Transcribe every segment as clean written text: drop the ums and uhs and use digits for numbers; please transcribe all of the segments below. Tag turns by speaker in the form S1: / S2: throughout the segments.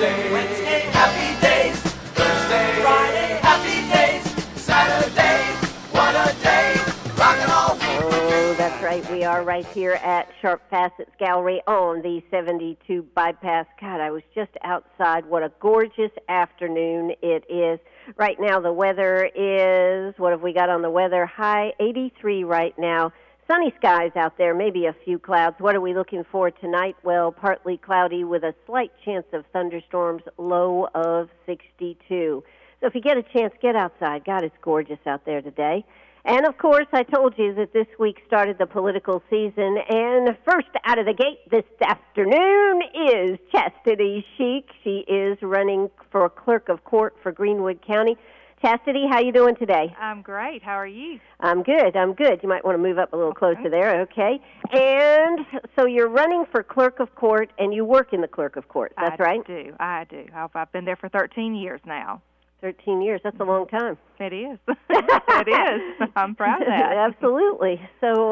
S1: Tuesday, Wednesday, happy days. Thursday, Friday, happy days. Saturday, what a day. Rockin' all week.
S2: Oh, that's right. We are right here at Sharp Facets Gallery on the 72 bypass. God, I was just outside. What a gorgeous afternoon it is. Right now the weather is, what have we got on the weather? High 83 right now. Sunny skies out there, maybe a few clouds. What are we looking for tonight? Well, partly cloudy with a slight chance of thunderstorms, low of 62. So if you get a chance, get outside. God, it's gorgeous out there today. And, of course, I told you that this week started the political season, and first out of the gate this afternoon is Chastity Sheik. She is running for clerk of court for Greenwood County. Chastity, how you doing today?
S3: I'm great. How are you?
S2: I'm good. You might want to move up a little closer there, okay? And so you're running for clerk of court, and you work in the clerk of court. That's right?
S3: I do. I've been there for 13 years now.
S2: 13 years. That's a long time.
S3: It is. It is. I'm proud of that.
S2: Absolutely. So,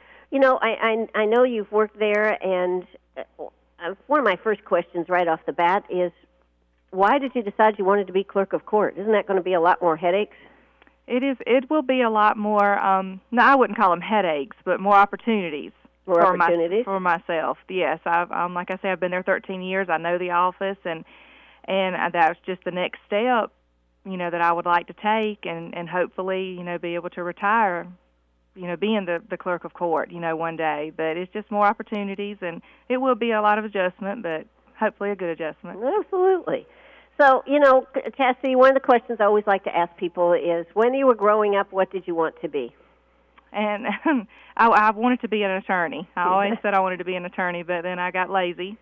S2: I know you've worked there, and one of my first questions right off the bat is, why did you decide you wanted to be clerk of court? Isn't that going to be a lot more headaches?
S3: It is. It will be a lot more, no, I wouldn't call them headaches, but more opportunities.
S2: For
S3: myself, yes. Like I said, I've been there 13 years. I know the office, and that was just the next step, that I would like to take and hopefully, be able to retire, being the clerk of court, one day. But it's just more opportunities, and it will be a lot of adjustment, but hopefully a good adjustment.
S2: Absolutely. So, Chastity, one of the questions I always like to ask people is, when you were growing up, what did you want to be?
S3: And I wanted to be an attorney. I always said I wanted to be an attorney, but then I got lazy.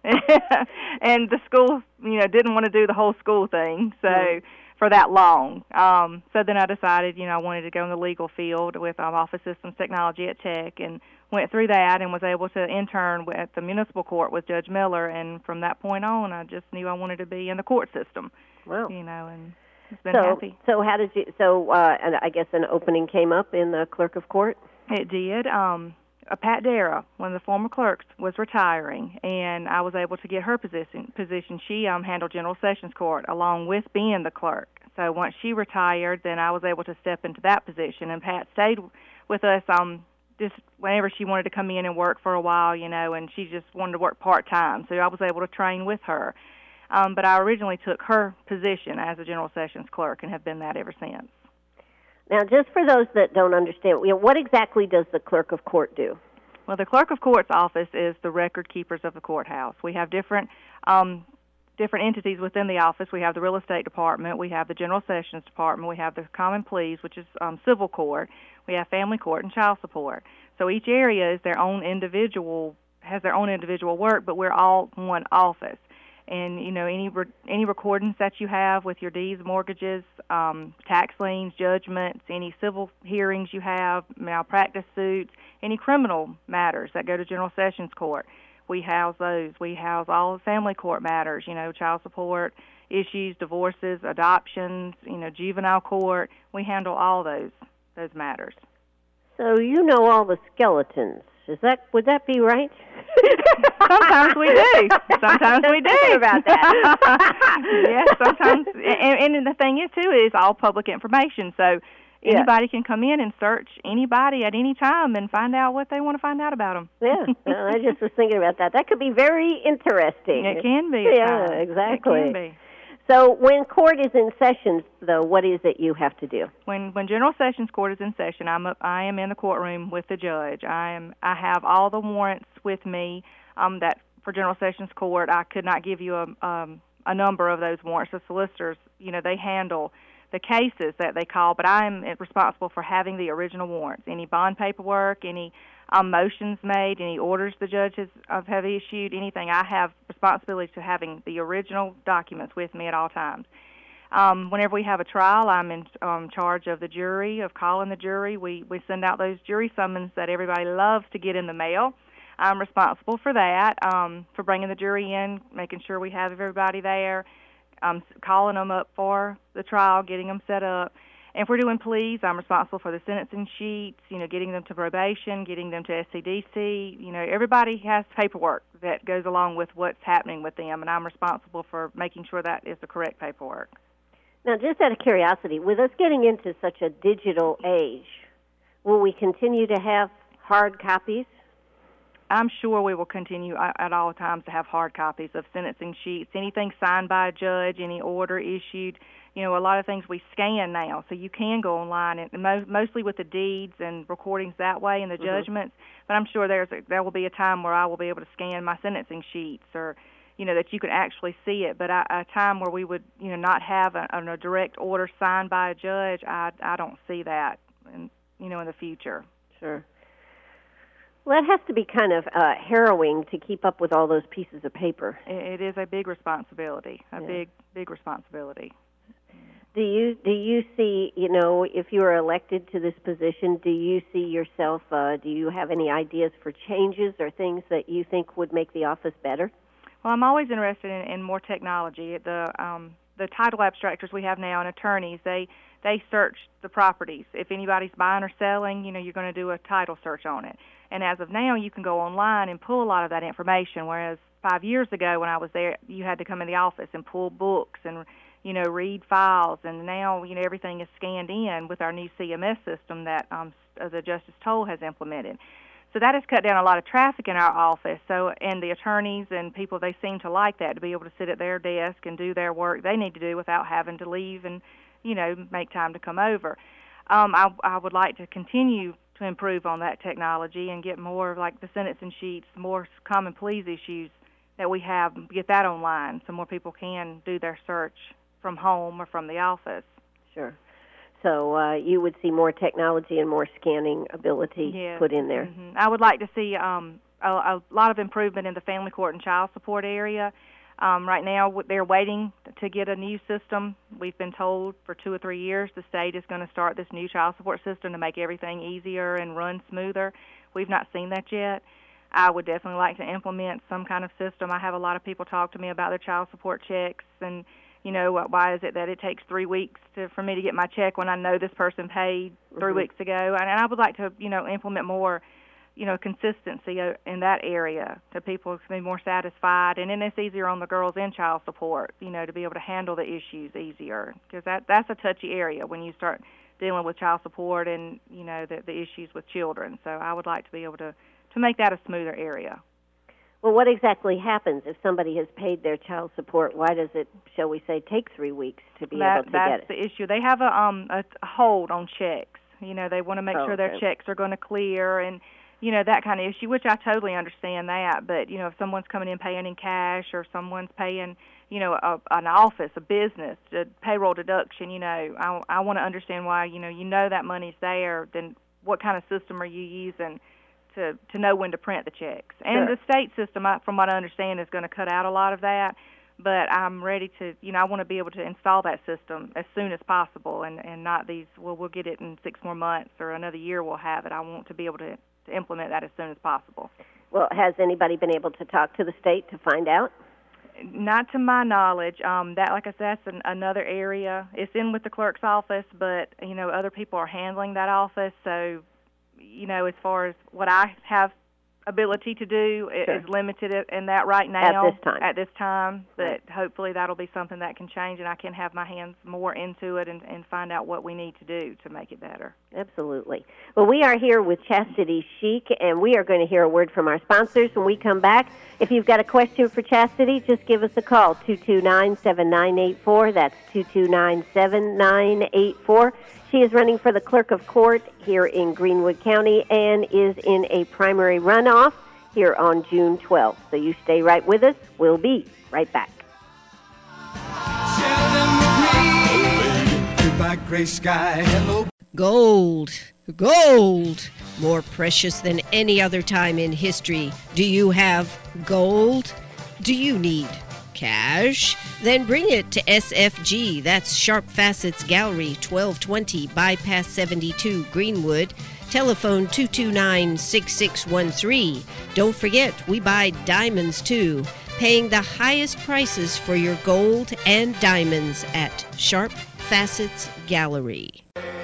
S3: And the school, didn't want to do the whole school thing, so for that long. So then I decided, I wanted to go in the legal field with office systems technology at Tech, and went through that and was able to intern at the municipal court with Judge Miller. And from that point on, I just knew I wanted to be in the court system.
S2: Wow.
S3: And it's been happy.
S2: So how did you? And I guess an opening came up in the clerk of court.
S3: It did. Pat Dara, one of the former clerks, was retiring, and I was able to get her position. She handled General Sessions Court along with being the clerk. So once she retired, then I was able to step into that position, and Pat stayed with us just whenever she wanted to come in and work for a while, and she just wanted to work part-time. So I was able to train with her. But I originally took her position as a General Sessions clerk and have been that ever since.
S2: Now, just for those that don't understand, what exactly does the clerk of court do?
S3: Well, the clerk of court's office is the record keepers of the courthouse. We have different entities within the office. We have the real estate department. We have the General Sessions department. We have the common pleas, which is civil court. We have family court and child support. So each area is has their own individual work, but we're all one office. And, any recordings that you have with your deeds, mortgages, tax liens, judgments, any civil hearings you have, malpractice suits, any criminal matters that go to General Sessions Court, we house those. We house all the family court matters, child support issues, divorces, adoptions, juvenile court. We handle all those matters. So
S2: you know all the skeletons. Would that be right?
S3: Sometimes we do. Sometimes we do.
S2: About that.
S3: Yes, sometimes. And the thing is, too, is all public information. So anybody can come in and search anybody at any time and find out what they want to find out about them.
S2: Yeah, I just was thinking about that. That could be very interesting.
S3: It can be.
S2: Yeah, exactly.
S3: It can be.
S2: So when court is in session, though, what is it you have to do?
S3: When General Sessions Court is in session, I am in the courtroom with the judge. I have all the warrants with me. That for General Sessions Court, I could not give you a number of those warrants. The solicitors, they handle the cases that they call, but I am responsible for having the original warrants. Any bond paperwork, any motions made, any orders the judges have issued, anything. I have responsibility to having the original documents with me at all times. Whenever we have a trial, I'm in charge of the jury, of calling the jury. We send out those jury summons that everybody loves to get in the mail. I'm responsible for that, for bringing the jury in, making sure we have everybody there, calling them up for the trial, getting them set up. And then And if we're doing pleas, I'm responsible for the sentencing sheets, getting them to probation, getting them to SCDC. Everybody has paperwork that goes along with what's happening with them, and I'm responsible for making sure that is the correct paperwork.
S2: Now, just out of curiosity, with us getting into such a digital age, will we continue to have hard copies?
S3: I'm sure we will continue at all times to have hard copies of sentencing sheets, anything signed by a judge, any order issued. A lot of things we scan now, so you can go online, and mostly with the deeds and recordings that way and the judgments. But I'm sure there will be a time where I will be able to scan my sentencing sheets, or that you can actually see it. But a time where we would not have a direct order signed by a judge, I don't see that in the future.
S2: Sure. Well, that has to be kind of harrowing to keep up with all those pieces of paper.
S3: It is a big responsibility, big responsibility.
S2: Do you see, if you are elected to this position, do you see yourself, do you have any ideas for changes or things that you think would make the office better?
S3: Well, I'm always interested in more technology. The title abstractors we have now and attorneys, they search the properties. If anybody's buying or selling, you're going to do a title search on it. And as of now, you can go online and pull a lot of that information, whereas 5 years ago when I was there, you had to come in the office and pull books and read files, and now, everything is scanned in with our new CMS system that the Justice Toll has implemented. So that has cut down a lot of traffic in our office. And the attorneys and people, they seem to like that, to be able to sit at their desk and do their work they need to do without having to leave and, make time to come over. I would like to continue to improve on that technology and get more, like the sentencing sheets, more common pleas issues that we have, get that online so more people can do their search from home or from the office.
S2: Sure. So you would see more technology and more scanning ability put in there.
S3: Mm-hmm. I would like to see a lot of improvement in the family court and child support area. Right now, they're waiting to get a new system. We've been told for 2 or 3 years the state is going to start this new child support system to make everything easier and run smoother. We've not seen that yet. I would definitely like to implement some kind of system. I have a lot of people talk to me about their child support checks and why is it that it takes 3 weeks for me to get my check when I know this person paid 3 weeks ago? And I would like to, implement more, consistency in that area to people to be more satisfied. And then it's easier on the girls in child support, to be able to handle the issues easier, because that's a touchy area when you start dealing with child support and, the issues with children. So I would like to be able to make that a smoother area.
S2: Well, what exactly happens if somebody has paid their child support? Why does it, shall we say, take 3 weeks to be able to get it?
S3: That's the issue. They have a hold on checks. They want to make sure their checks are going to clear and, that kind of issue, which I totally understand that. But, if someone's coming in paying in cash or someone's paying, an office, a business, a payroll deduction, I want to understand why, that money's there. Then what kind of system are you using to know when to print the checks? And the state system, from what I understand, is going to cut out a lot of that. But I'm ready to, I want to be able to install that system as soon as possible and not we'll get it in 6 more months or another year we'll have it. I want to be able to implement that as soon as possible.
S2: Well, has anybody been able to talk to the state to find out?
S3: Not to my knowledge. That, like I said, that's another area. It's in with the clerk's office, but, other people are handling that office, so as far as what I have ability to do is limited in that right now. At this time. But hopefully that'll be something that can change and I can have my hands more into it and find out what we need to do to make it better.
S2: Absolutely. Well, we are here with Chastity Sheik, and we are going to hear a word from our sponsors when we come back. If you've got a question for Chastity, just give us a call, 229-7984. That's 229-7984. She is running for the Clerk of Court here in Greenwood County and is in a primary runoff here on June 12th. So you stay right with us. We'll be right back.
S4: Gray sky. Hello.
S5: Gold. Gold. More precious than any other time in history. Do you have gold? Do you need cash? Then bring it to SFG. That's Sharp Facets Gallery, 1220 Bypass 72, Greenwood. Telephone 229-6613. Don't forget, we buy diamonds too. Paying the highest prices for your gold and diamonds at Sharp Facets Gallery.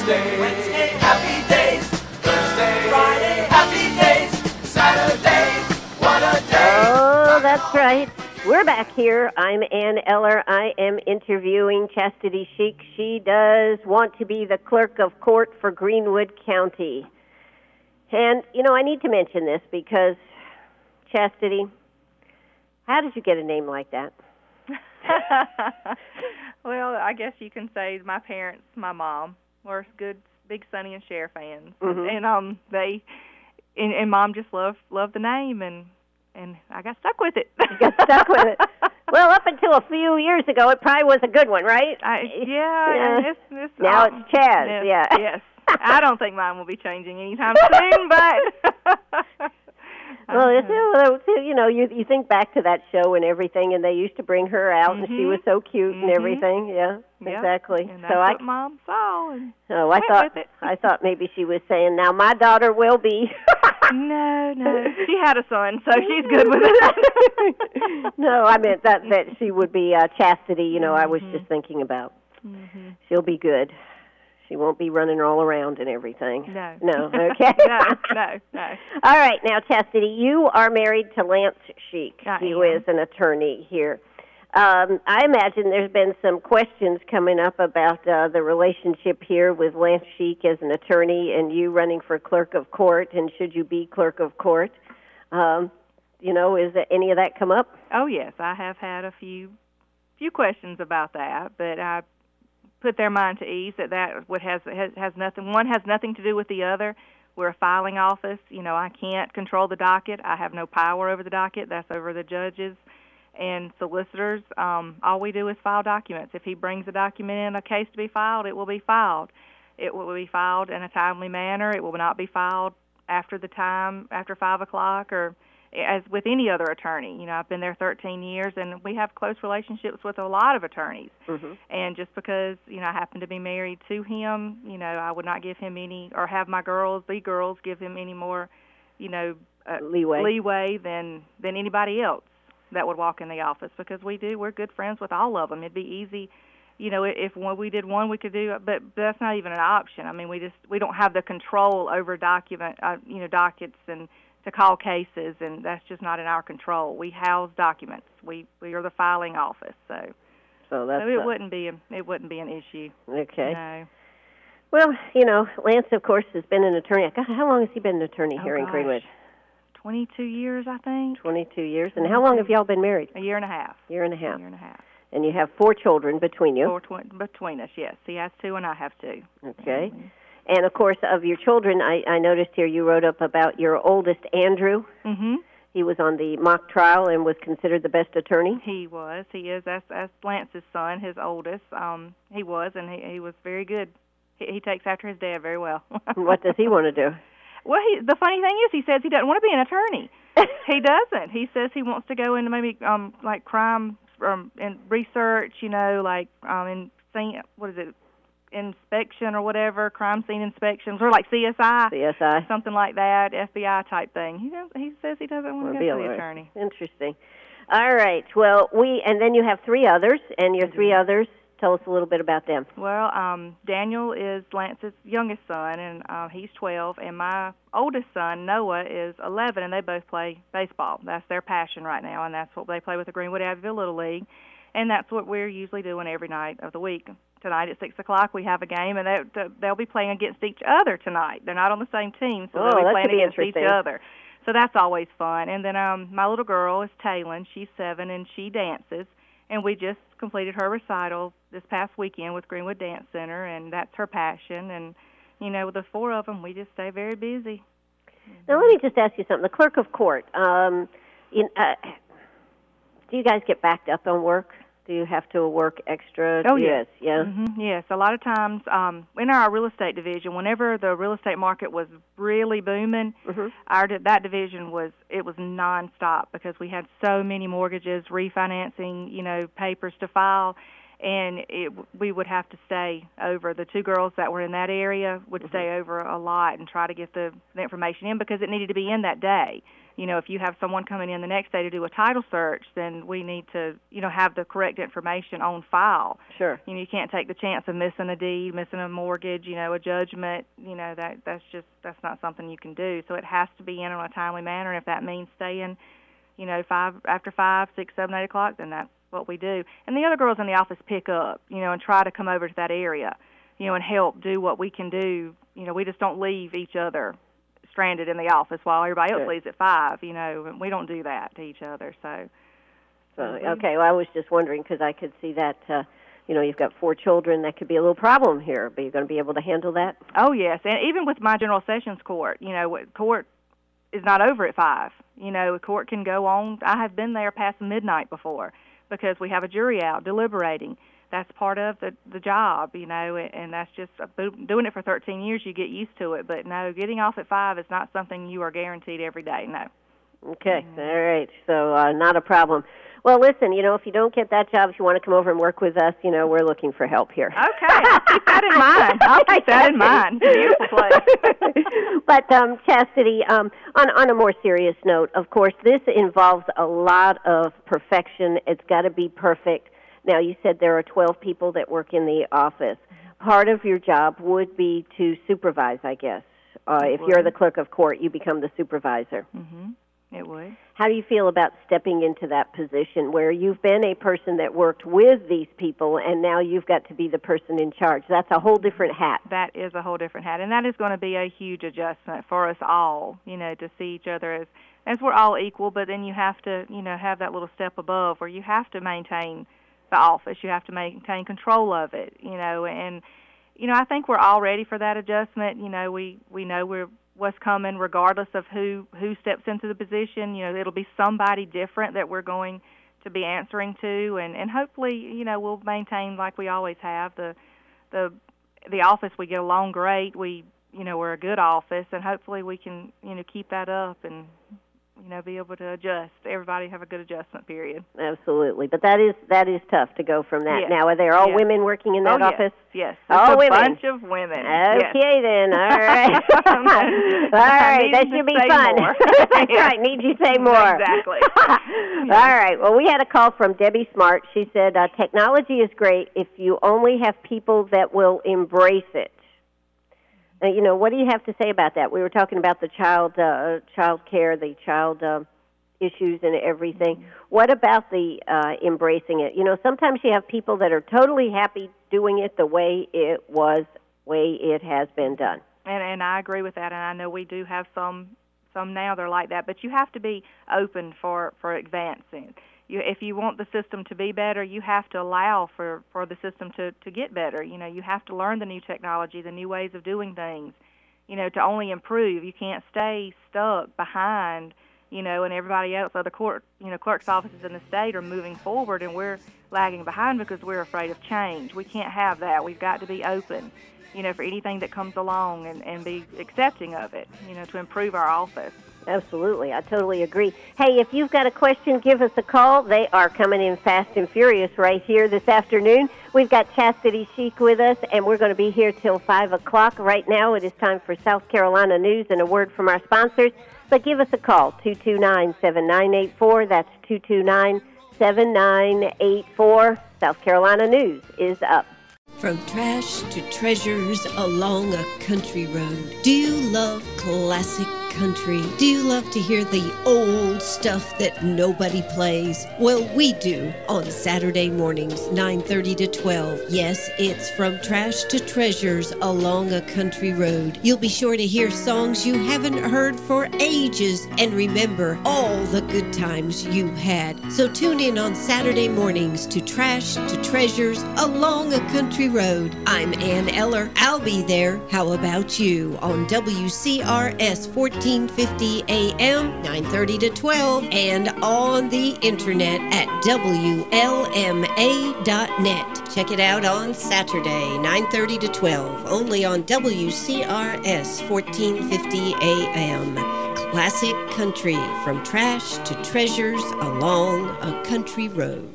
S1: Wednesday, happy days. Thursday, Friday, happy days. Saturday, what a day.
S2: Oh, that's right. We're back here. I'm Ann Eller. I am interviewing Chastity Sheik. She does want to be the clerk of court for Greenwood County. And, you know, I need to mention this because, Chastity, how did you get a name like that?
S3: Well, I guess you can say my parents, my mom, were good, big Sonny and Cher fans. And they... And Mom just loved the name, and I got stuck with it.
S2: You got stuck with it. Well, up until a few years ago, it probably was a good one, right?
S3: Yeah.
S2: Now it's Chaz,
S3: Yes. I don't think mine will be changing anytime soon, but...
S2: Well, you know, you think back to that show and everything, and they used to bring her out, and she was so cute and everything. Yeah, exactly.
S3: And that's what Mom saw. And
S2: I thought maybe she was saying, "Now my daughter will be."
S3: No, she had a son, so she's good with it.
S2: No, I meant that she would be Chastity. You know, I was just thinking about. She'll be good. She won't be running all around and everything. No, okay.
S3: No.
S2: All right, now, Chastity, you are married to Lance Sheik, who is an attorney here. I imagine there's been some questions coming up about the relationship here with Lance Sheik as an attorney and you running for clerk of court, and should you be clerk of court? You know, is any of that come up?
S3: Oh, yes, I have had a few questions about that, but I put their mind to ease that has nothing. One has nothing to do with the other. We're a filing office. You know, I can't control the docket. I have no power over the docket. That's over the judges and solicitors. All we do is file documents. If he brings a document in, a case to be filed, it will be filed. It will be filed in a timely manner. It will not be filed after 5 o'clock, or as with any other attorney. You know, I've been there 13 years, and we have close relationships with a lot of attorneys. And just because, you know, I happen to be married to him, you know, I would not give him any, or have my girls give him any more, you know, leeway than anybody else that would walk in the office, because we're good friends with all of them. It'd be easy, you know, if when we did one, we could do, but that's not even an option. I mean, we don't have the control over dockets and to call cases, and that's just not in our control. We house documents. We are the filing office, so it wouldn't be an issue.
S2: Okay.
S3: No.
S2: Well, you know, Lance, of course, has been an attorney. God, how long has he been an attorney here in Greenwood?
S3: 22 years, I think.
S2: 22 years. And how long have y'all been married?
S3: A year and a half.
S2: Year and a half. And you have 4 children between you?
S3: 4 between us, yes. He has 2 and I have 2.
S2: Okay. And, of course, of your children, I noticed here you wrote up about your oldest, Andrew. He was on the mock trial and was considered the best attorney.
S3: He was. He is. That's Lance's son, his oldest. He was, and he was very good. He takes after his dad very well.
S2: What does he want to do?
S3: Well, the funny thing is, he says he doesn't want to be an attorney. He doesn't. He says he wants to go into maybe like crime and research, you know, like inspection or whatever, crime scene inspections, or like CSI, something like that, FBI type thing. He says he doesn't want to go to the attorney.
S2: Interesting. All right. Well, and then you have 3 others, and your 3 others, tell us a little bit about them.
S3: Well, Daniel is Lance's youngest son, and he's 12, and my oldest son, Noah, is 11, and they both play baseball. That's their passion right now, and that's what they play with the Greenwood Abbeville Little League, and that's what we're usually doing every night of the week. Tonight at 6 o'clock we have a game, and they'll be playing against each other tonight. They're not on the same team, so they'll be playing against each other. So that's always fun. And then my little girl is Taylin. She's 7, and she dances. And we just completed her recital this past weekend with Greenwood Dance Center, and that's her passion. And, you know, with the 4 of them, we just stay very busy.
S2: Now, let me just ask you something. The clerk of court, do you guys get backed up on work? Do you have to work extra?
S3: Oh, yes.
S2: Yeah.
S3: Yes. A lot of times in our real estate division, whenever the real estate market was really booming, that division was nonstop, because we had so many mortgages, refinancing, you know, papers to file, and we would have to stay over. The 2 girls that were in that area would stay over a lot and try to get the information in, because it needed to be in that day. If you have someone coming in the next day to do a title search, then we need to, have the correct information on file.
S2: Sure.
S3: You can't take the chance of missing a deed, missing a mortgage, a judgment. That's not something you can do. So it has to be in on a timely manner. And if that means staying, after 5, 6, 7, 8 o'clock, then that's what we do. And the other girls in the office pick up, and try to come over to that area, and help do what we can do. We just don't leave each other stranded in the office while everybody else leaves at 5, and we don't do that to each other. So
S2: okay, well, I was just wondering because I could see that, you've got 4 children. That could be a little problem here. But you're going to be able to handle that?
S3: Oh, yes. And even with my general sessions court, court is not over at 5. Court can go on. I have been there past midnight before because we have a jury out deliberating. That's part of the job, and that's just doing it for 13 years, you get used to it. But, no, getting off at 5 is not something you are guaranteed every day, no.
S2: Okay, all right, so not a problem. Well, listen, if you don't get that job, if you want to come over and work with us, we're looking for help here.
S3: Okay, I'll keep that in mind. I'll keep that in mind. Beautiful place.
S2: But, Chastity, on a more serious note, of course, this involves a lot of perfection. It's got to be perfect. Now, you said there are 12 people that work in the office. Part of your job would be to supervise, I guess. If you're the clerk of court, you become the supervisor.
S3: Mm-hmm. It would.
S2: How do you feel about stepping into that position where you've been a person that worked with these people and now you've got to be the person in charge? That's a whole different hat.
S3: That is a whole different hat, and that is going to be a huge adjustment for us all, to see each other as we're all equal, but then you have to, have that little step above where you have to maintain the office. You have to maintain control of it, and, I think we're all ready for that adjustment. We know what's coming regardless of who steps into the position. It'll be somebody different that we're going to be answering to, and hopefully, we'll maintain like we always have. The office, we get along great. We're a good office, and hopefully we can, keep that up and, be able to adjust. Everybody have a good adjustment period.
S2: Absolutely. But that is tough to go from that.
S3: Yes.
S2: Now, are there all women working in that office?
S3: Yes.
S2: All
S3: a
S2: women.
S3: Bunch of women.
S2: Okay, then. All right. All right. That should be fun. That's right. Need you say more.
S3: Exactly.
S2: All right. Well, we had a call from Debbie Smart. She said, technology is great if you only have people that will embrace it. What do you have to say about that? We were talking about the child care, the child issues and everything. What about the embracing it? Sometimes you have people that are totally happy doing it the way it has been done.
S3: And I agree with that, and I know we do have some now they're like that, but you have to be open for advancing. If you want the system to be better, you have to allow for the system to get better. You have to learn the new technology, the new ways of doing things, to only improve. You can't stay stuck behind, and everybody else, other clerk's offices in the state are moving forward, and we're lagging behind because we're afraid of change. We can't have that. We've got to be open, for anything that comes along and be accepting of it, to improve our office.
S2: Absolutely. I totally agree. Hey, if you've got a question, give us a call. They are coming in fast and furious right here this afternoon. We've got Chastity Sheik with us, and we're going to be here till 5 o'clock. Right now, it is time for South Carolina News and a word from our sponsors. But give us a call, 229-7984. That's 229-7984. South Carolina News is up.
S5: From trash to treasures along a country road. Do you love classic country? Do you love to hear the old stuff that nobody plays? Well, we do on Saturday mornings, 9:30 to 12. Yes, it's From Trash to Treasures Along a Country Road. You'll be sure to hear songs you haven't heard for ages and remember all the good times you had. So tune in on Saturday mornings to Trash to Treasures Along a Country Road. I'm Ann Eller. I'll be there. How about you? On WCRS 1450 AM, 9:30 to 12, and on the internet at WLMA.net. Check it out on Saturday, 9:30 to 12, only on WCRS 1450 AM. Classic country, from trash to treasures along a country road.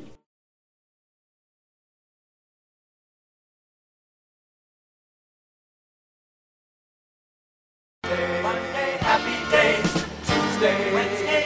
S1: Monday, happy days. Tuesday, Wednesday,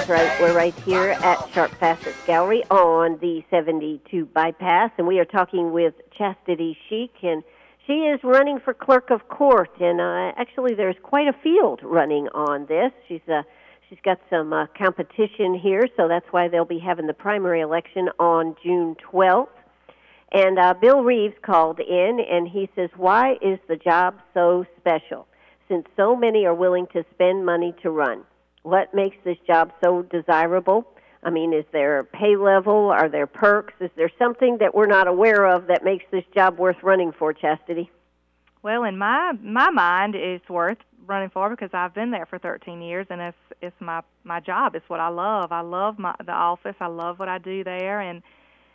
S2: That's right. We're right here at Sharp Facets Gallery on the 72 bypass, and we are talking with Chastity Sheik, and she is running for clerk of court. And actually, there's quite a field running on this. She's got some competition here, so that's why they'll be having the primary election on June 12th. And Bill Reeves called in, and he says, "Why is the job so special? Since so many are willing to spend money to run. What makes this job so desirable? I mean, is there a pay level? Are there perks? Is there something that we're not aware of that makes this job worth running for, Chastity?"
S3: Well, in my mind, it's worth running for because I've been there for 13 years, and it's my job. It's what I love. I love the office. I love what I do there, and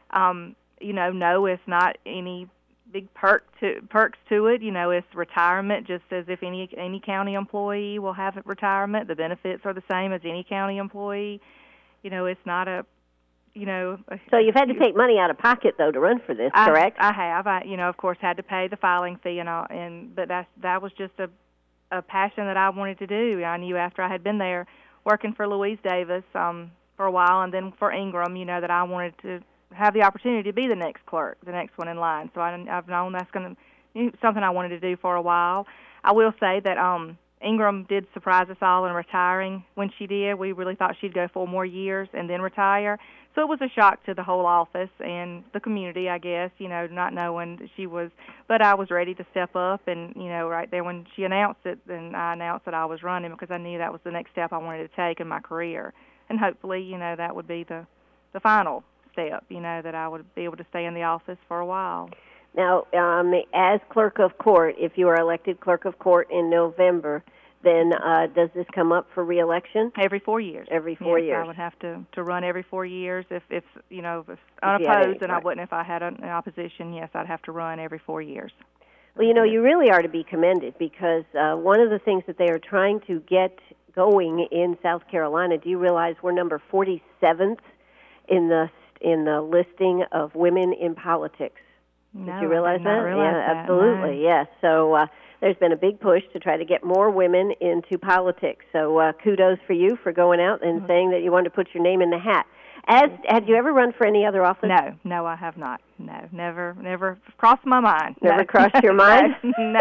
S3: no, it's not any big perks to it. It's retirement, just as if any county employee will have retirement. The benefits are the same as any county employee. It's not a.
S2: So you've had to take money out of pocket though to run for this, correct?
S3: I have. Of course, had to pay the filing fee and all, but that was just a passion that I wanted to do. I knew after I had been there working for Louise Davis for a while, and then for Ingram, that I wanted to have the opportunity to be the next clerk, the next one in line. So I've known that's something I wanted to do for a while. I will say that Ingram did surprise us all in retiring when she did. We really thought she'd go 4 more years and then retire. So it was a shock to the whole office and the community, I guess, not knowing that she was. But I was ready to step up, and, right there when she announced it, then I announced that I was running because I knew that was the next step I wanted to take in my career. And hopefully, that would be the final step, that I would be able to stay in the office for a while.
S2: Now, as clerk of court, if you are elected clerk of court in November, then does this come up for re-election?
S3: Every 4 years.
S2: Every 4 years.
S3: I would have to run every 4 years. If unopposed, and I wouldn't if I had an opposition. Yes, I'd have to run every 4 years.
S2: Well, you really are to be commended because one of the things that they are trying to get going in South Carolina, do you realize we're number 47th in the listing of women in politics?
S3: No,
S2: did you realize that?
S3: Yeah,
S2: absolutely.
S3: No.
S2: Yes. So there's been a big push to try to get more women into politics. So kudos for you for going out and saying that you wanted to put your name in the hat. Had you ever run for any other office?
S3: No, I have not. No, never crossed my mind.
S2: Never crossed your mind?
S3: No.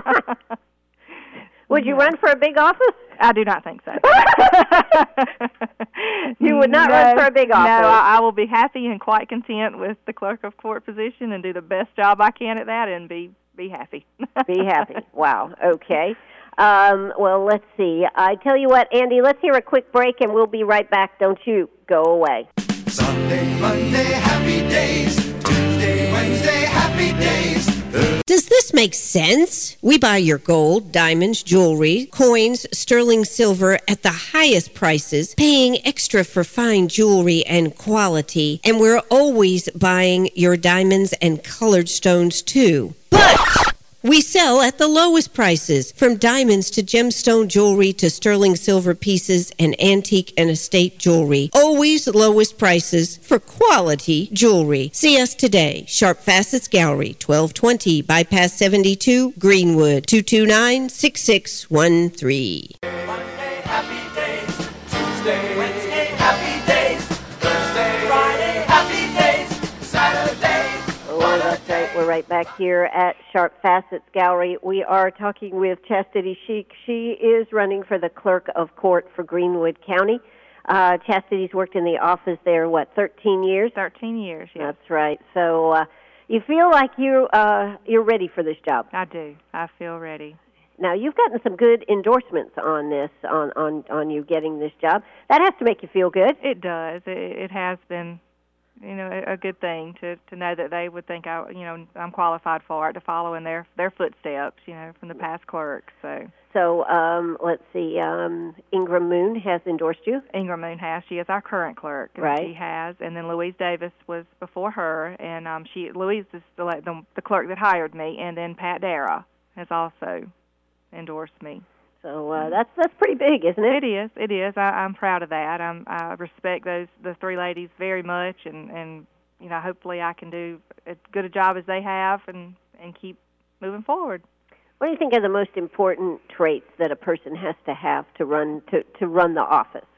S2: Would you run for a big office?
S3: I do not think so.
S2: You would not run for a big office?
S3: No, I will be happy and quite content with the clerk of court position and do the best job I can at that and be happy.
S2: Be happy. Wow. Okay. Well, let's see. I tell you what, Andy, let's hear a quick break and we'll be right back. Don't you go away.
S4: Sunday, Monday, happy days. Tuesday, Wednesday, happy days.
S5: Does this make sense? We buy your gold, diamonds, jewelry, coins, sterling silver at the highest prices, paying extra for fine jewelry and quality, and we're always buying your diamonds and colored stones too. But we sell at the lowest prices, from diamonds to gemstone jewelry to sterling silver pieces and antique and estate jewelry. Always lowest prices for quality jewelry. See us today. Sharp Facets Gallery, 1220 Bypass 72, Greenwood, 229-6613.
S1: Monday, happy days. Tuesday, Wednesday, happy days. Thursday, Friday, happy days. Saturday,
S2: Oh, that's right. We're right back here at Sharp Facets Gallery. We are talking with Chastity Sheik. She is running for the clerk of court for Greenwood County. Chastity's worked in the office there, 13 years?
S3: 13 years, yes.
S2: That's right. So you feel like you're ready for this job?
S3: I do. I feel ready.
S2: Now, you've gotten some good endorsements on this, on you getting this job. That has to make you feel good.
S3: It does. It has been, a good thing to know that they would think I'm qualified for it, to follow in their footsteps, from the past clerks.
S2: So let's see. Ingram Moon has endorsed you.
S3: Ingram Moon has. She is our current clerk.
S2: Right.
S3: She has, and then Louise Davis was before her, and Louise is the clerk that hired me, and then Pat Dara has also endorsed me.
S2: So that's pretty big, isn't it?
S3: It is. I'm proud of that. I respect the 3 ladies very much, and hopefully I can do as good a job as they have, and keep moving forward.
S2: What do you think are the most important traits that a person has to have to run the office?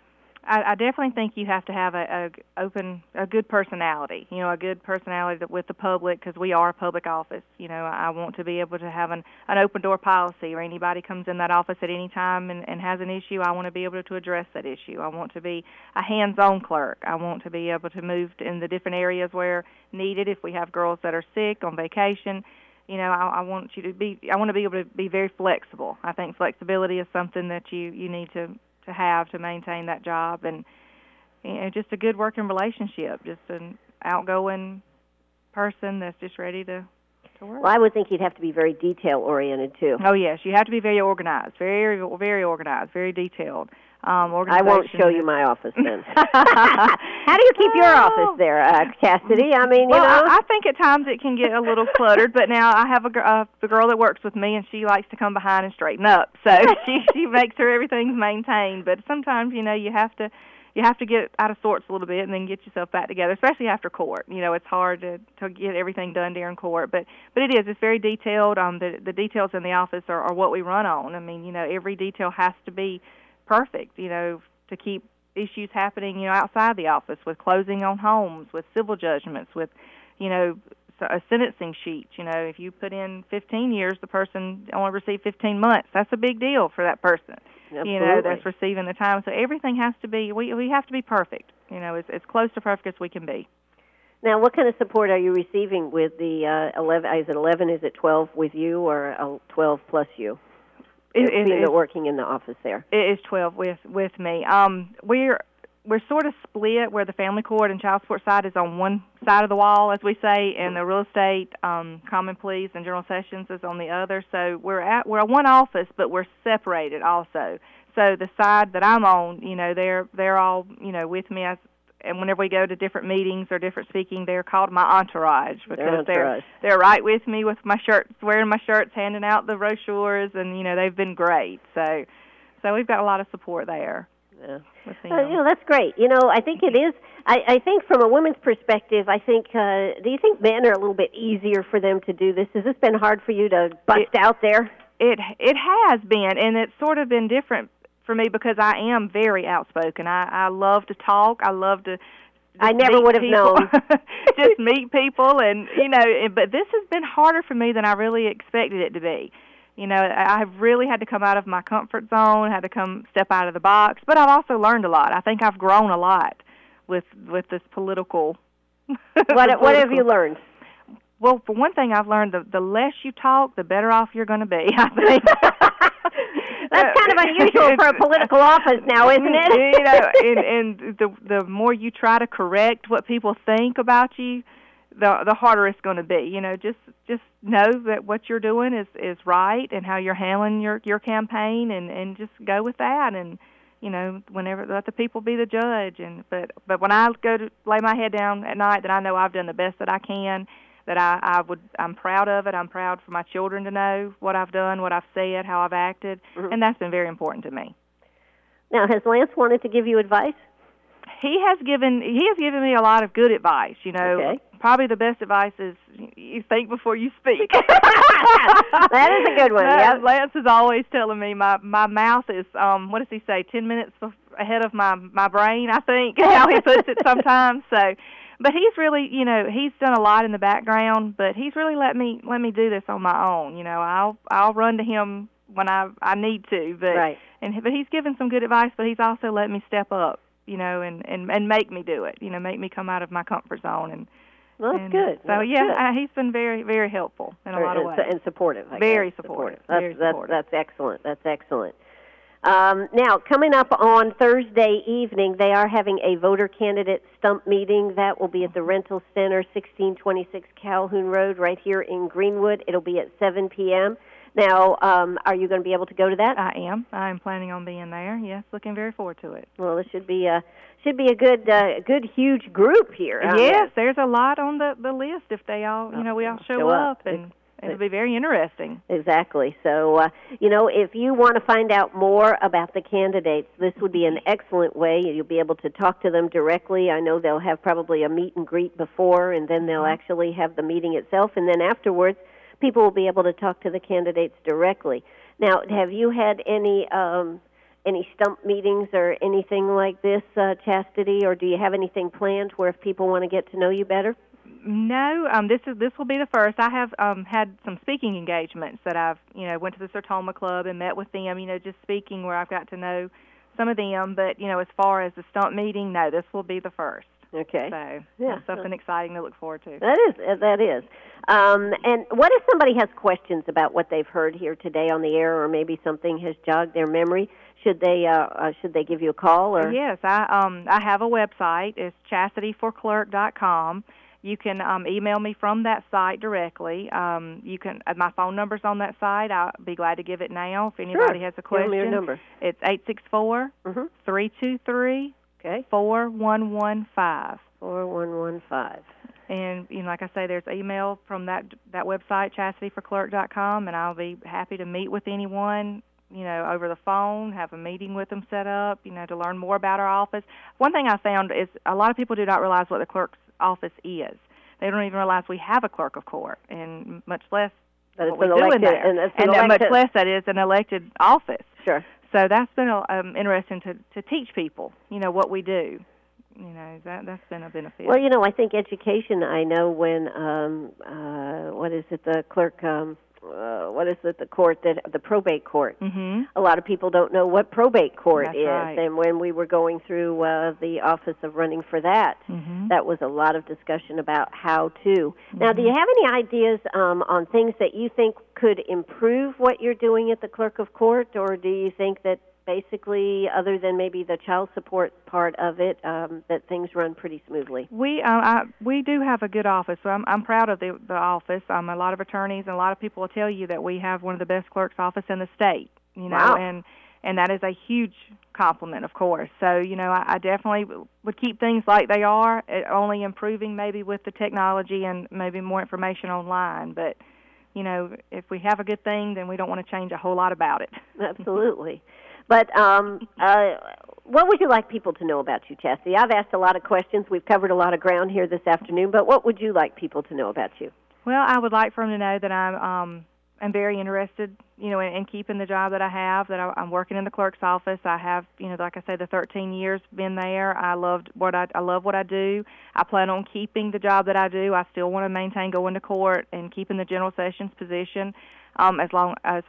S3: I definitely think you have to have a good personality. A good personality with the public, because we are a public office. I want to be able to have an open door policy, where anybody comes in that office at any time and has an issue. I want to be able to address that issue. I want to be a hands-on clerk. I want to be able to move in the different areas where needed. If we have girls that are sick on vacation, I want to be able to be very flexible. I think flexibility is something that you need to have to maintain that job, and just a good working relationship, just an outgoing person that's just ready to work.
S2: Well, I would think you'd have to be very detail-oriented, too.
S3: Oh, yes. You have to be very organized, very, very organized, very detailed.
S2: I won't show you my office then. How do you keep your office there, Cassidy? I mean,
S3: I think at times it can get a little cluttered, but now I have the girl that works with me, and she likes to come behind and straighten up. So she makes sure everything's maintained. But sometimes, you have to get out of sorts a little bit and then get yourself back together, especially after court. It's hard to get everything done during court, but it's very detailed. The details in the office are what we run on. I mean, every detail has to be perfect, to keep issues happening, outside the office, with closing on homes, with civil judgments, with, a sentencing sheet. If you put in 15 years, the person only received 15 months. That's a big deal for that person,
S2: Absolutely.
S3: That's receiving the time. So everything has to be, we have to be perfect, as close to perfect as we can be.
S2: Now, what kind of support are you receiving with the 11? Is it 11? Is it 12 with you, or 12 plus you? It's working in the office there.
S3: It is 12 with me. We're sort of split, where the family court and child support side is on one side of the wall, as we say, and the real estate, common pleas, and general sessions is on the other. So we're one office, but we're separated also. So the side that I'm on, they're all with me. And whenever we go to different meetings or different speaking, they're called my entourage, because they're right with me with my shirts, wearing my shirts, handing out the brochures, and they've been great. So we've got a lot of support there.
S2: Yeah. That's great. I think it is. I think from a woman's perspective, I think. Do you think men are a little bit easier for them to do this? Has this been hard for you to bust out there?
S3: It has been, and it's sort of been different for me, because I am very outspoken. I love to talk. I love to.
S2: I never would have known.
S3: Just meet people, and but this has been harder for me than I really expected it to be. I've really had to come out of my comfort zone, had to step out of the box, but I've also learned a lot. I think I've grown a lot with this political.
S2: What have you learned?
S3: Well, for one thing, I've learned the less you talk, the better off you're going to be, I think.
S2: That's kind of unusual for a political office now, isn't it?
S3: And the more you try to correct what people think about you, the harder it's going to be. Just know that what you're doing is right, and how you're handling your campaign, and just go with that. And whenever, let the people be the judge. But when I go to lay my head down at night, that I know I've done the best that I can. That I'm proud of it. I'm proud for my children to know what I've done, what I've said, how I've acted, and that's been very important to me.
S2: Now, has Lance wanted to give you advice?
S3: He has given me a lot of good advice.
S2: Okay.
S3: Probably the best advice is you think before you speak.
S2: That is a good one. Yeah.
S3: Lance is always telling me my mouth is what does he say? 10 minutes ahead of my brain, I think, how he puts it sometimes. So. But he's really, he's done a lot in the background, but he's really let me do this on my own. I'll run to him when I need to, but
S2: right.
S3: But he's given some good advice, but he's also let me step up, and make me do it, make me come out of my comfort zone.
S2: Well, that's good.
S3: So he's been very, very helpful in a lot of ways,
S2: and supportive.
S3: Very supportive.
S2: That's excellent. That's excellent. Now, coming up on Thursday evening, they are having a voter candidate stump meeting. That will be at the Rental Center, 1626 Calhoun Road, right here in Greenwood. It'll be at 7 p.m. Now, are you going to be able to go to that?
S3: I am. I am planning on being there. Yes, looking very forward to it.
S2: Well, it should be a good huge group here.
S3: Yes, there's a lot on the list if they all, we all show up and. It'll be very interesting.
S2: Exactly. So, if you want to find out more about the candidates, this would be an excellent way. You'll be able to talk to them directly. I know they'll have probably a meet and greet before, and then they'll actually have the meeting itself. And then afterwards, people will be able to talk to the candidates directly. Now, have you had any any stump meetings or anything like this, Chastity, or do you have anything planned where if people want to get to know you better?
S3: No, this will be the first. I have had some speaking engagements that I've went to the Sertoma Club and met with them. Just speaking where I've got to know some of them. But as far as the stump meeting, no, this will be the first.
S2: Okay.
S3: So
S2: Yeah.
S3: that's something exciting to look forward to.
S2: That is. And what if somebody has questions about what they've heard here today on the air, or maybe something has jogged their memory? Should they give you a call? Or
S3: Yes, I have a website. It's chastityforclerk.com. You can email me from that site directly. You can. My phone number's on that site. I'll be glad to give it now if anybody has a question.
S2: Give me your number.
S3: It's 864-323
S2: Okay.
S3: 4115.
S2: 4115.
S3: And like I say, there's email from that website, chastityforclerk.com, and I'll be happy to meet with anyone, over the phone, have a meeting with them set up, to learn more about our office. One thing I found is a lot of people do not realize what the clerk's office is. They don't even realize we have a clerk of court, and much less
S2: That
S3: what we
S2: it's
S3: do
S2: an
S3: in there,
S2: elected,
S3: and that much less that is an elected office.
S2: Sure.
S3: So that's been interesting to teach people, what we do. That's been a benefit.
S2: Well, I think education. I know when the clerk? The court the probate court.
S3: Mm-hmm.
S2: A lot of people don't know what probate court
S3: That's
S2: is,
S3: right.
S2: and when we were going through the office of running for that,
S3: Mm-hmm.
S2: that was a lot of discussion about how to. Now, do you have any ideas on things that you think could improve what you're doing at the clerk of court, or do you think that basically, other than maybe the child support part of it, that things run pretty smoothly?
S3: We do have a good office, so I'm proud of the office. A lot of attorneys and a lot of people will tell you that we have one of the best clerk's office in the state.
S2: Wow.
S3: and that is a huge compliment, of course. So I definitely would keep things like they are, only improving maybe with the technology and maybe more information online. But if we have a good thing, then we don't want to change a whole lot about it.
S2: Absolutely. But what would you like people to know about you, Chastity? I've asked a lot of questions. We've covered a lot of ground here this afternoon, but what would you like people to know about you?
S3: Well, I would like for them to know that I'm very interested, in keeping the job that I have, that I'm working in the clerk's office. I have, like I say, the 13 years been there. I love what I do. I plan on keeping the job that I do. I still want to maintain going to court and keeping the general sessions position as long as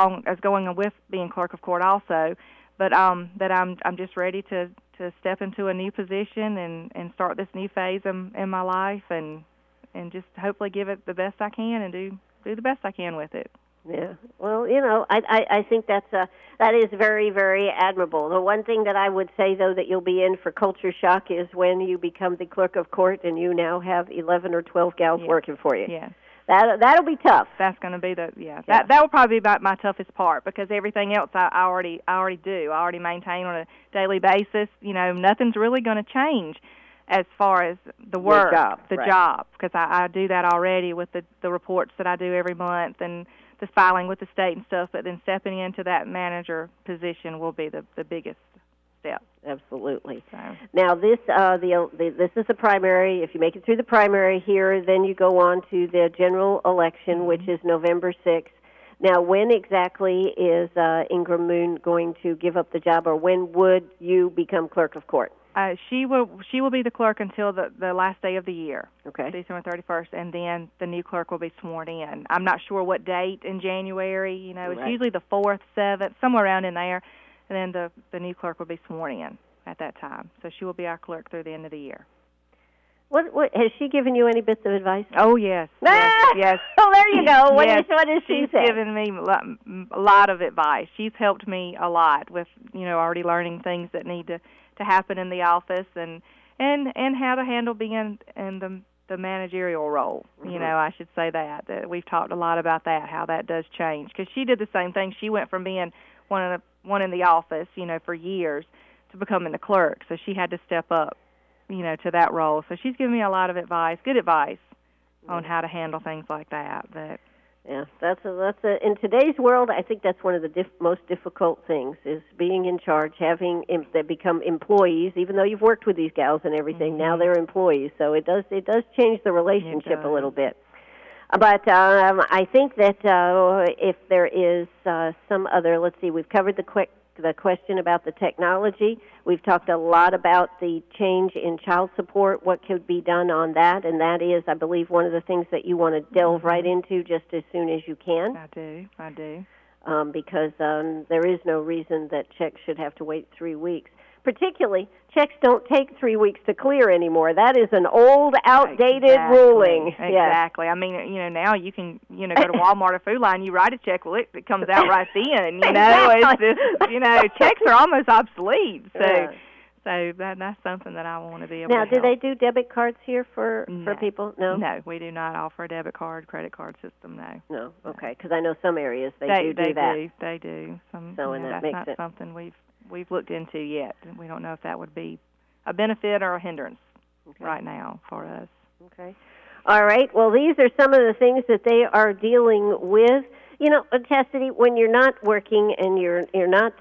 S3: going with being clerk of court also, but that I'm just ready to step into a new position and start this new phase in my life and just hopefully give it the best I can and do the best I can with it.
S2: Yeah. Well, I think that is very, very admirable. The one thing that I would say, though, that you'll be in for culture shock is when you become the clerk of court and you now have 11 or 12 gals working for you.
S3: Yeah.
S2: That'll be tough.
S3: That's going to be that will probably be about my toughest part, because everything else I already do. I already maintain on a daily basis. Nothing's really going to change as far as the work, job, because I do that already with the reports that I do every month and the filing with the state and stuff. But then stepping into that manager position will be the biggest step.
S2: Absolutely.
S3: So.
S2: Now, this this is the primary. If you make it through the primary here, then you go on to the general election,
S3: Mm-hmm.
S2: which is November 6th. Now, when exactly is Ingram Moon going to give up the job, or when would you become clerk of court?
S3: She will be the clerk until the last day of the year,
S2: okay,
S3: December 31st, and then the new clerk will be sworn in. I'm not sure what date in January. It's
S2: right.
S3: usually the 4th, 7th, somewhere around in there. And then the new clerk will be sworn in at that time. So she will be our clerk through the end of the year.
S2: What has she given you any bits of advice?
S3: Oh, yes. Yes.
S2: Oh, there you go. What
S3: yes.
S2: What does she say?
S3: She's given me a lot of advice. She's helped me a lot with, already learning things that need to happen in the office and how to handle being in the managerial role.
S2: Mm-hmm.
S3: I should say that we've talked a lot about that, how that does change. Because she did the same thing. She went from being one in the office, for years, to becoming the clerk. So she had to step up, to that role. So she's given me a lot of advice, good advice, on how to handle things like that. But
S2: yeah, that's in today's world, I think that's one of the most difficult things is being in charge, having they become employees. Even though you've worked with these gals and everything,
S3: mm-hmm.
S2: now they're employees. So it does change the relationship a little bit. But I think that if there is some other, let's see, we've covered the question about the technology. We've talked a lot about the change in child support, what could be done on that, and that is, I believe, one of the things that you want to delve right into just as soon as you can.
S3: I do.
S2: Because there is no reason that checks should have to wait 3 weeks. Particularly, checks don't take 3 weeks to clear anymore. That is an old, outdated ruling.
S3: Exactly. I mean, now you can, go to Walmart or Food Line, you write a check, well, it comes out right then.
S2: Exactly.
S3: It's just, checks are almost obsolete. So,
S2: Yeah.
S3: so that's something that I want to be able
S2: Now,
S3: to
S2: do
S3: help.
S2: they do debit cards here for
S3: No.
S2: people? No?
S3: No, we do not offer a debit card, credit card system, no.
S2: No, okay, because I know some areas they do
S3: They
S2: that.
S3: They do.
S2: So, and that
S3: that's
S2: makes
S3: not
S2: it-
S3: something we've looked into yet. We don't know if that would be a benefit or a hindrance right now for us.
S2: Okay. All right. Well, these are some of the things that they are dealing with. Chastity, when you're not working and you're not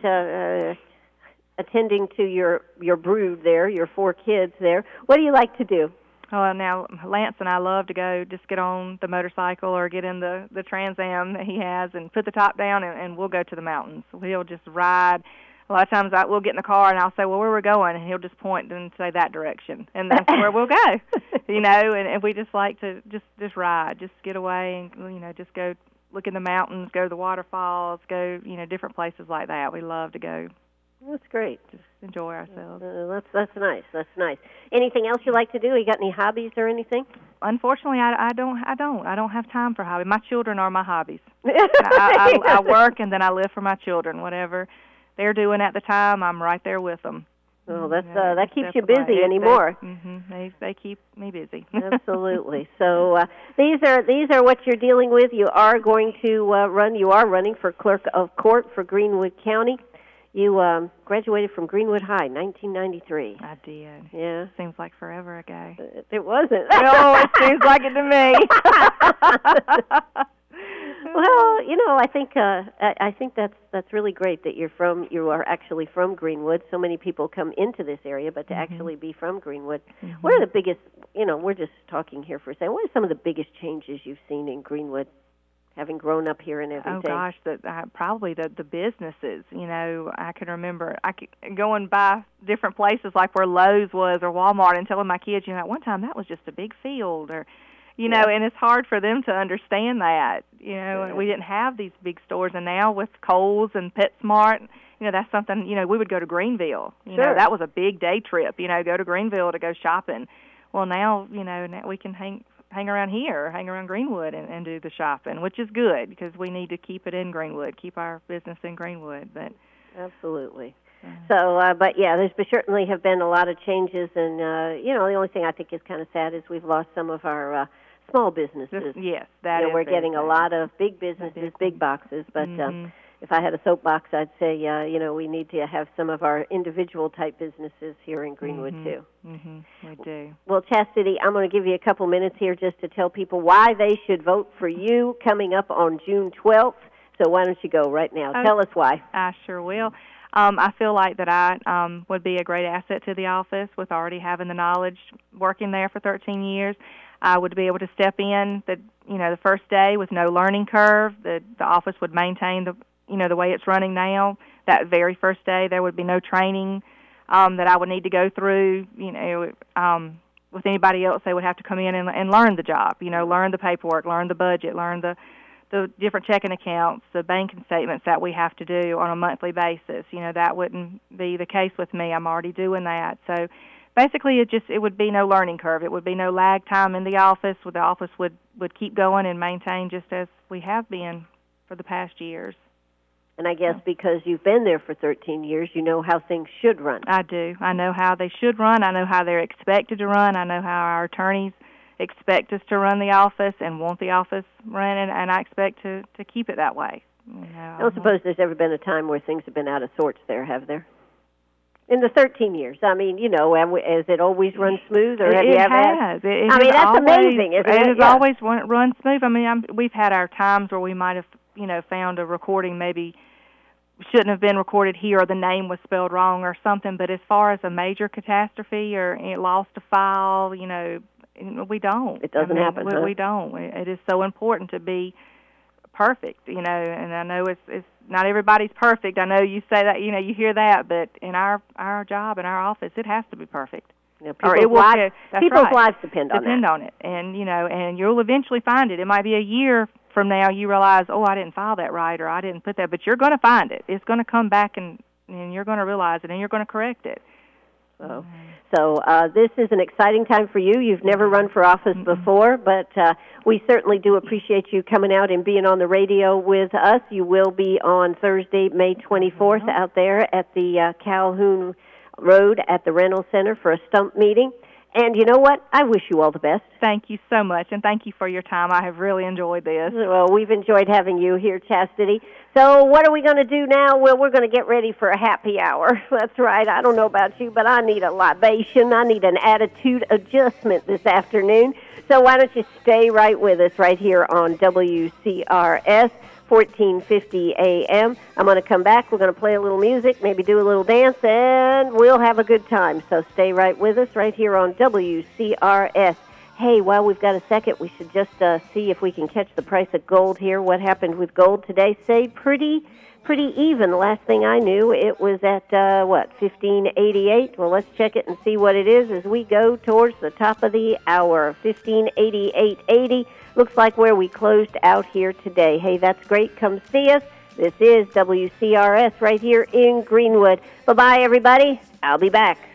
S2: attending to your brood there, your 4 kids there, what do you like to do?
S3: Oh, now Lance and I love to go just get on the motorcycle or get in the Trans Am that he has and put the top down and we'll go to the mountains. He'll just ride. A lot of times we'll get in the car and I'll say, well, where are we going? And he'll just point and say that direction. And that's where we'll go, and we just like to just ride, just get away and, just go look in the mountains, go to the waterfalls, go, different places like that. We love to go.
S2: That's great.
S3: Just enjoy ourselves.
S2: That's nice. That's nice. Anything else you like to do? You got any hobbies or anything?
S3: Unfortunately, I don't have time for hobbies. My children are my hobbies. I work and then I live for my children. Whatever they're doing at the time, I'm right there with them.
S2: Oh, that keeps you busy anymore.
S3: They keep me busy.
S2: Absolutely. So these are what you're dealing with. You are going to run. You are running for clerk of court for Greenwood County. You graduated from Greenwood High, 1993.
S3: I did.
S2: Yeah.
S3: Seems like forever ago.
S2: It wasn't.
S3: No, it seems like it to me.
S2: Well, I think that's really great that you are actually from Greenwood. So many people come into this area, but to actually be from Greenwood. What are the biggest? We're just talking here for a second. What are some of the biggest changes you've seen in Greenwood, having grown up here and everything?
S3: Oh gosh, probably the businesses. I can remember going by different places like where Lowe's was or Walmart and telling my kids, at one time that was just a big field, or and it's hard for them to understand that. And we didn't have these big stores, and now with Kohl's and PetSmart, that's something. We would go to Greenville.
S2: Sure.
S3: That was a big day trip. Go to Greenville to go shopping. Well, now now we can hang around here, hang around Greenwood and do the shopping, which is good because we need to keep it in Greenwood, keep our business in Greenwood. But
S2: absolutely. So, but yeah, there's certainly have been a lot of changes, and the only thing I think is kind of sad is we've lost some of our small businesses.
S3: Yes, that is.
S2: We're getting a lot of big businesses, big boxes, but if I had a soapbox, I'd say, we need to have some of our individual type businesses here in Greenwood too.
S3: We do.
S2: Well, Chastity, I'm going to give you a couple minutes here just to tell people why they should vote for you coming up on June 12th. So why don't you go right now? Tell us why.
S3: I sure will. I feel like that I would be a great asset to the office with already having the knowledge, working there for 13 years. I would be able to step in the first day with no learning curve. The office would maintain the way it's running now. That very first day, there would be no training that I would need to go through. With anybody else, they would have to come in and learn the job. Learn the paperwork, learn the budget, learn the different checking accounts, the banking statements that we have to do on a monthly basis. That wouldn't be the case with me. I'm already doing that. So basically it would be no learning curve. It would be no lag time in the office. The office would keep going and maintain just as we have been for the past years.
S2: And I guess because you've been there for 13 years, you know how things should run.
S3: I do. I know how they should run. I know how they're expected to run. I know how our attorneys expect us to run the office and want the office run, and I expect to keep it that way.
S2: I don't suppose there's ever been a time where things have been out of sorts there, have there? In the 13 years, I mean, has it always run smooth, or have you ever had?
S3: It
S2: I mean, that's
S3: always,
S2: amazing, isn't it?
S3: It has always run smooth. I mean, we've had our times where we might have, found a recording maybe shouldn't have been recorded here, or the name was spelled wrong or something. But as far as a major catastrophe or lost a file, we don't.
S2: It doesn't happen.
S3: We don't. It is so important to be perfect, and I know it's not everybody's perfect. I know you say that, you hear that, but in our job, in our office, it has to be perfect.
S2: People's lives depend on
S3: it, and and you'll eventually find it. It might be a year from now you realize, I didn't file that right, or I didn't put that, but you're going to find it. It's going to come back, and you're going to realize it, and you're going to correct it.
S2: So this is an exciting time for you. You've never run for office before, but we certainly do appreciate you coming out and being on the radio with us. You will be on Thursday, May 24th, out there at the Calhoun Road at the Rental Center for a stump meeting. And you know what? I wish you all the best.
S3: Thank you so much, and thank you for your time. I have really enjoyed this.
S2: Well, we've enjoyed having you here, Chastity. So what are we going to do now? Well, we're going to get ready for a happy hour. That's right. I don't know about you, but I need a libation. I need an attitude adjustment this afternoon. So why don't you stay right with us right here on WCRS. 1450 AM. I'm going to come back. We're going to play a little music, maybe do a little dance, and we'll have a good time. So stay right with us right here on WCRS. Hey, while we've got a second, we should just see if we can catch the price of gold here. What happened with gold today? Say pretty even. The last thing I knew, it was at, 1588. Well, let's check it and see what it is as we go towards the top of the hour. 1588.80. Looks like where we closed out here today. Hey, that's great. Come see us. This is WCRS right here in Greenwood. Bye-bye, everybody. I'll be back.